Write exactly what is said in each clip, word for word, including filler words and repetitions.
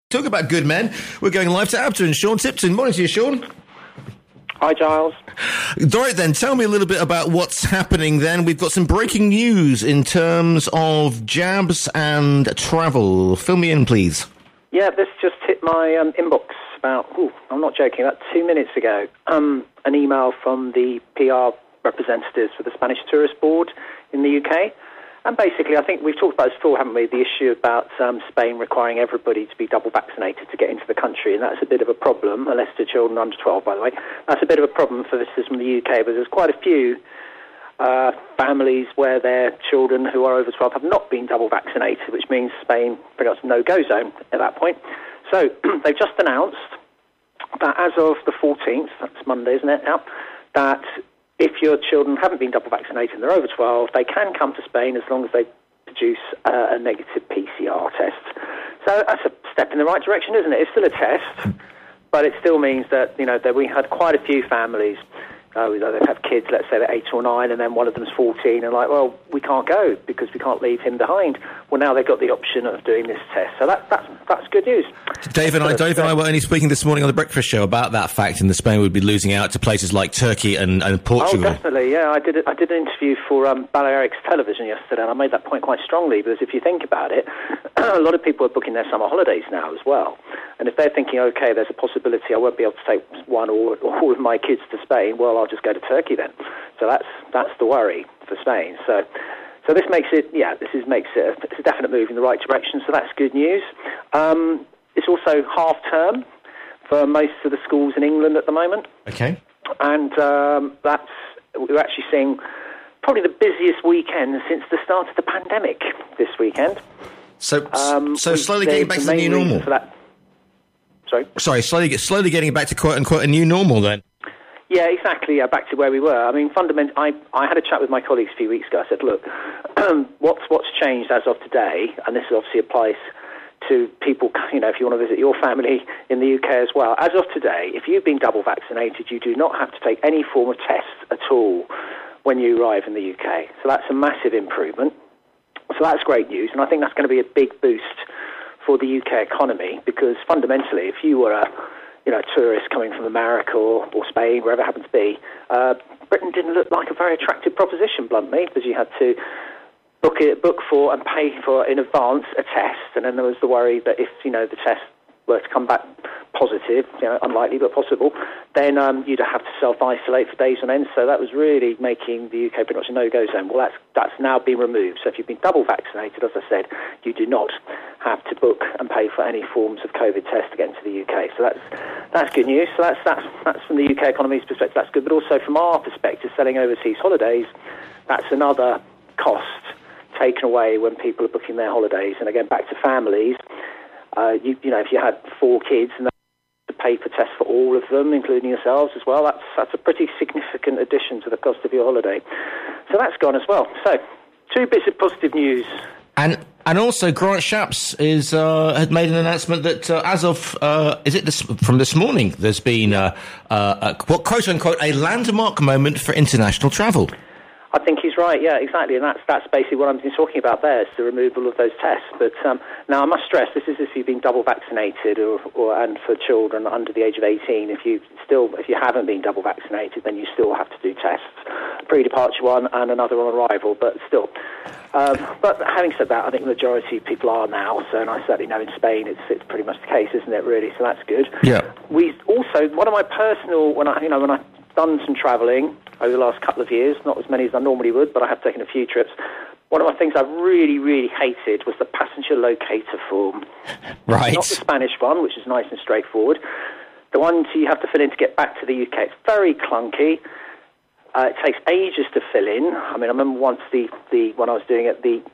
Talk about good men. We're going live to Aberdeen and Sean Tipton. Morning to you, Sean. Hi, Giles. All right, then, tell me a little bit about what's happening then. We've got some breaking news in terms of jabs and travel. Fill me in, please. Yeah, this just hit my um, inbox about, ooh, I'm not joking, about two minutes ago. Um, an email from the P R representatives for the Spanish Tourist Board in the U K. And basically, I think we've talked about this before, haven't we, the issue about um, Spain requiring everybody to be double vaccinated to get into the country, and that's a bit of a problem, unless they're children under twelve, by the way. That's a bit of a problem for visitors from the U K, but there's quite a few uh, families where their children who are over twelve have not been double vaccinated, which means Spain pretty much no-go zone at that point. So they've just announced that as of the fourteenth, that's Monday, isn't it, now, that if your children haven't been double vaccinated and they're over twelve, they can come to Spain as long as they produce uh, a negative P C R test. So that's a step in the right direction, isn't it? It's still a test, but it still means that, you know, that we had quite a few families, uh, they have kids, let's say they're eight or nine, and then one of them's fourteen, and like, well, we can't go because we can't leave him behind. Well, now they've got the option of doing this test. So that, that's, that's good news. Dave and I, Dave and I were only speaking this morning on the breakfast show about that fact, and the Spain would be losing out to places like Turkey and, and Portugal. Oh, definitely, yeah. I did I did an interview for um, Balearics Television yesterday, and I made that point quite strongly, because if you think about it, a lot of people are booking their summer holidays now as well. And if they're thinking, okay, there's a possibility I won't be able to take one or, or all of my kids to Spain, well, I'll just go to Turkey then. So that's that's the worry for Spain. So so this makes it, yeah, this is makes it a, it's a definite move in the right direction, so that's good news. Um, it's also half-term for most of the schools in England at the moment. Okay. And um, that's, we're actually seeing probably the busiest weekend since the start of the pandemic this weekend. So, um, so slowly getting back to the new normal. For that. Sorry? Sorry, slowly, slowly getting back to quote-unquote a new normal then. Yeah, exactly. Yeah, back to where we were. I mean, fundamentally, I, I had a chat with my colleagues a few weeks ago. I said, look, what's what's changed as of today, and this obviously applies to people, you know, if you want to visit your family in the U K as well. As of today, if you've been double vaccinated, you do not have to take any form of test at all when you arrive in the U K. So that's a massive improvement. So that's great news, and I think that's going to be a big boost for the U K economy, because fundamentally, if you were a you know, tourists coming from America or, or Spain, wherever it happened to be, uh, Britain didn't look like a very attractive proposition, bluntly, because you had to book it, book for and pay for in advance a test, and then there was the worry that if, you know, the test were to come back positive, you know, unlikely but possible, then um, you'd have to self-isolate for days on end. So that was really making the U K pretty much a no-go zone. Well, that's that's now been removed. So if you've been double vaccinated, as I said, you do not have to book and pay for any forms of COVID test to get into the U K. So that's that's good news. So that's that's that's from the U K economy's perspective, that's good. But also from our perspective, selling overseas holidays, that's another cost taken away when people are booking their holidays. And again, back to families. Uh, you, you know, if you had four kids and to pay for tests for all of them, including yourselves as well, that's that's a pretty significant addition to the cost of your holiday. So that's gone as well. So, two bits of positive news. And and also, Grant Shapps is uh, had made an announcement that uh, as of uh, is it this, from this morning, there's been uh, uh, a, what quote unquote a landmark moment for international travel. I think he's right, yeah, exactly, and that's that's basically what I'm talking about there, is the removal of those tests. But um, now I must stress, this is if you've been double vaccinated, or, or and for children under the age of eighteen, if you still if you haven't been double vaccinated, then you still have to do tests, pre-departure one and another on arrival. But still, um, but having said that, I think the majority of people are now. So, and I certainly know in Spain, it's it's pretty much the case, isn't it? Really, so that's good. Yeah. We also one of my personal when I you know when I. done some travelling over the last couple of years, not as many as I normally would, but I have taken a few trips. One of my things I really, really hated was the passenger locator form. Right. Not the Spanish one, which is nice and straightforward. The one you have to fill in to get back to the U K. It's very clunky. Uh, it takes ages to fill in. I mean, I remember once the, the when I was doing it, the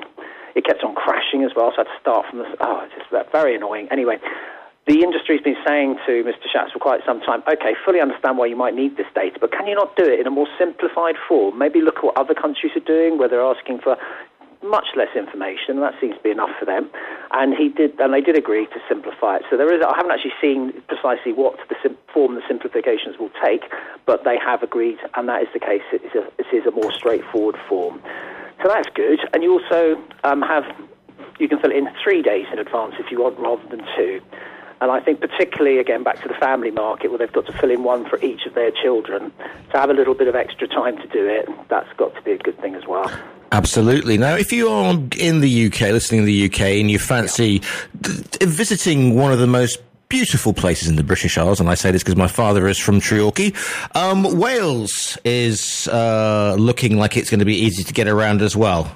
it kept on crashing as well, so I had to start from the... Oh, it's just that very annoying. Anyway... The industry's been saying to Mister Shapps for quite some time, okay, fully understand why you might need this data, but can you not do it in a more simplified form? Maybe look at what other countries are doing, where they're asking for much less information, and that seems to be enough for them. And he did, and they did agree to simplify it. So there is, I haven't actually seen precisely what the sim- form the simplifications will take, but they have agreed, and that is the case. It is a, it is a more straightforward form. So that's good. And you also um, have you can fill it in three days in advance if you want, rather than two. And I think particularly, again, back to the family market, where they've got to fill in one for each of their children, to have a little bit of extra time to do it, that's got to be a good thing as well. Absolutely. Now, if you are in the U K, listening in the U K, and you fancy yeah. th- visiting one of the most beautiful places in the British Isles, and I say this because my father is from Treorchy, um, Wales is uh, looking like it's going to be easy to get around as well.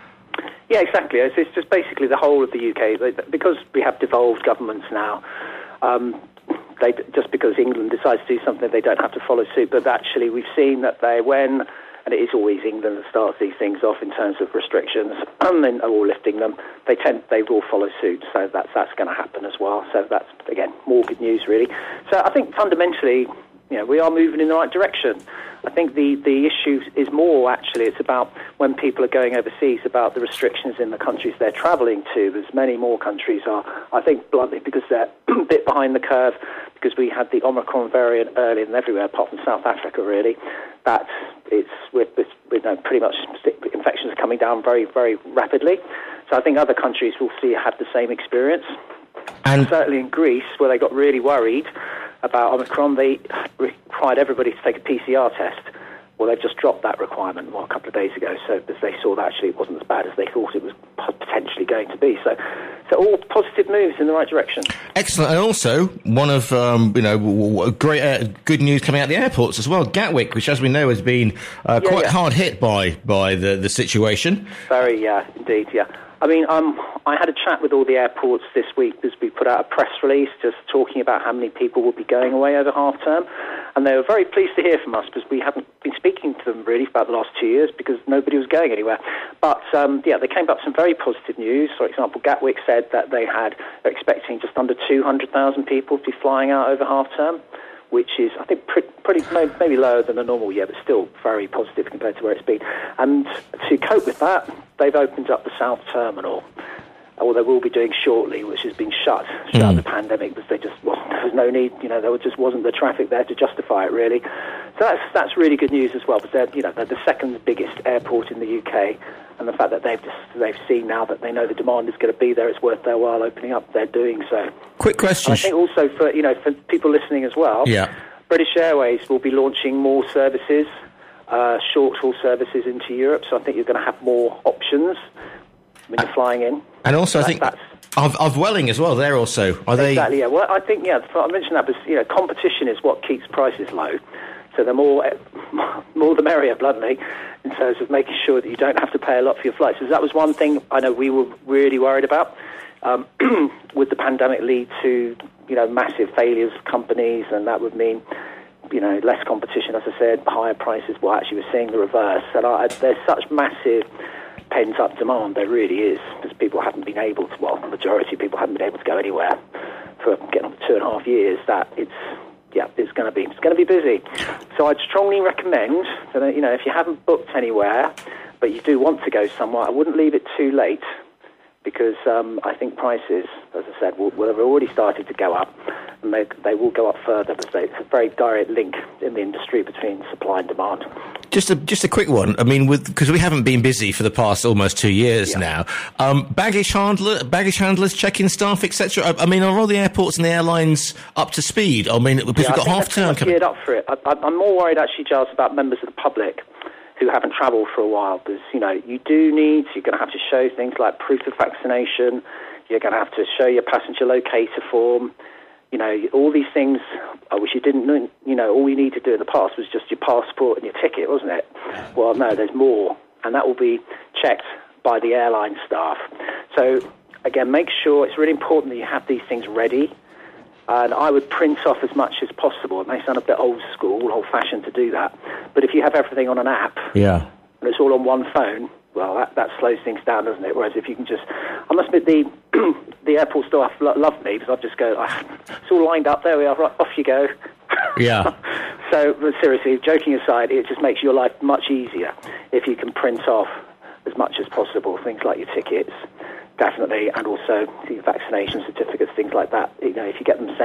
Yeah, exactly. It's, it's just basically the whole of the U K. Because we have devolved governments now, um, they, just because England decides to do something, they don't have to follow suit. But actually, we've seen that they, when, and it is always England that starts these things off in terms of restrictions, um, and or lifting them, they tend, they will follow suit. So that's, that's going to happen as well. So that's, again, more good news, really. So I think fundamentally, you know, we are moving in the right direction. I think the, the issue is more, actually, it's about when people are going overseas, about the restrictions in the countries they're travelling to. There's many more countries are, I think, bluntly, because they're a bit behind the curve, because we had the Omicron variant earlier than everywhere, apart from South Africa, really, that it's, with, with, with you know, pretty much infections are coming down very, very rapidly. So I think other countries will see have the same experience. And certainly in Greece, where they got really worried about Omicron, they required everybody to take a P C R test. Well, they've just dropped that requirement well, a couple of days ago, so because they saw that actually it wasn't as bad as they thought it was potentially going to be. So, so all positive moves in the right direction. Excellent, and also one of um, you know great uh, good news coming out of the airports as well. Gatwick, which as we know has been uh, yeah, quite yeah. hard hit by by the the situation. Very, yeah, indeed, yeah. I mean, um, I had a chat with all the airports this week as we put out a press release just talking about how many people would be going away over half term, and they were very pleased to hear from us because we haven't been speaking to them really for about the last two years because nobody was going anywhere. But um, yeah, they came back with some very positive news. For example, Gatwick said that they had they're expecting just under two hundred thousand people to be flying out over half term, which is, I think, pretty, pretty maybe lower than a normal year, but still very positive compared to where it's been. And to cope with that, they've opened up the South Terminal, or they will be doing shortly, which has been shut throughout mm. the pandemic because they just well, there was no need, you know, there just wasn't the traffic there to justify it really. So that's that's really good news as well, because they're, you know, they're the second biggest airport in the U K. And the fact that they've just, they've seen now that they know the demand is going to be there, it's worth their while opening up. They're doing so. Quick question. And I think also for you know for people listening as well. Yeah. British Airways will be launching more services, uh, short haul services into Europe. So I think you're going to have more options when you're flying in. And also, that, I think of, of Welling as well. They're also are they exactly? Yeah. Well, I think yeah. I mentioned that because you know competition is what keeps prices low. So the more, more the merrier, bluntly, in terms of making sure that you don't have to pay a lot for your flights. So that was one thing I know we were really worried about. Um, would the pandemic lead to, you know, massive failures of companies, and that would mean, you know, less competition, as I said, higher prices. Well, actually, we're seeing the reverse. And I, there's such massive pent-up demand, there really is, because people haven't been able to, well, the majority of people haven't been able to go anywhere for getting on for two and a half years, that it's, yeah, it's going to be it's going to be busy. So I'd strongly recommend that, you know, if you haven't booked anywhere, but you do want to go somewhere, I wouldn't leave it too late, because um, I think prices, as I said, will, will have already started to go up, and they, they will go up further, because it's a very direct link in the industry between supply and demand. Just a just a quick one. I mean, with because we haven't been busy for the past almost two years yeah. now. Um, baggage handler, baggage handlers, check-in staff, et cetera. I, I mean, are all the airports and the airlines up to speed? I mean, because yeah, we've got half term coming. Geared up for it. I, I, I'm more worried actually, Giles, about members of the public who haven't travelled for a while, because you know you do need. You're going to have to show things like proof of vaccination. You're going to have to show your passenger locator form. You know, all these things, which you didn't, you know, all you need to do in the past was just your passport and your ticket, wasn't it? Well, no, there's more, and that will be checked by the airline staff. So, again, make sure, it's really important that you have these things ready, and I would print off as much as possible. It may sound a bit old school, old-fashioned to do that, but if you have everything on an app, yeah, and it's all on one phone, well, that, that slows things down, doesn't it? Whereas if you can just, I must admit, the the airport staff lo- love me, because I just go, oh, it's all lined up, there we are, right, off you go. Yeah. So, but seriously, joking aside, it just makes your life much easier if you can print off as much as possible things like your tickets, definitely, and also your vaccination certificates, things like that. You know, if you get them sent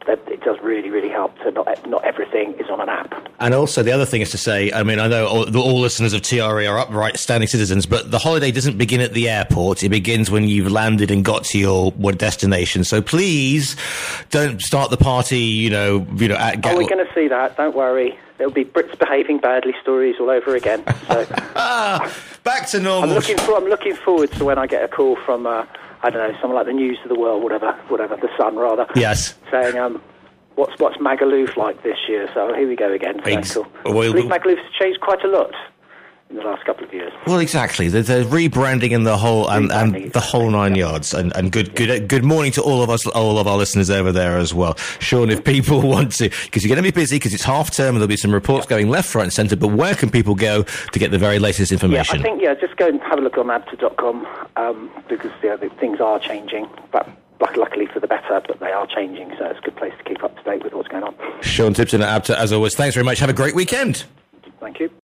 it does really, really help to not not everything is on an app. And also, the other thing is to say, I mean, I know all, all listeners of T R E are upright, standing citizens, but the holiday doesn't begin at the airport. It begins when you've landed and got to your what destination. So please don't start the party, you know, you know. At oh, we're going to see that. Don't worry. There'll be Brits behaving badly stories all over again. So ah, back to normal. I'm looking for, I'm looking forward to when I get a call from uh, I don't know, someone like the News of the World, whatever, whatever, the Sun rather. Yes. Saying um. What's what's Magaluf like this year? So here we go again. So Ex- cool. well, I believe Magaluf's changed quite a lot in the last couple of years. Well, exactly. The, the rebranding and the whole and, and the whole nine yeah. yards. And, and good yeah. good good morning to all of us, all of our listeners over there as well. Sean, if people want to, because you're going to be busy because it's half term and there'll be some reports yeah. going left, right, and centre. But where can people go to get the very latest information? Yeah, I think yeah, just go and have a look on A B T A dot com um, because yeah, the things are changing, but. Luckily for the better, but they are changing, so it's a good place to keep up to date with what's going on. Sean Tipton at A B T A, as always, thanks very much. Have a great weekend. Thank you.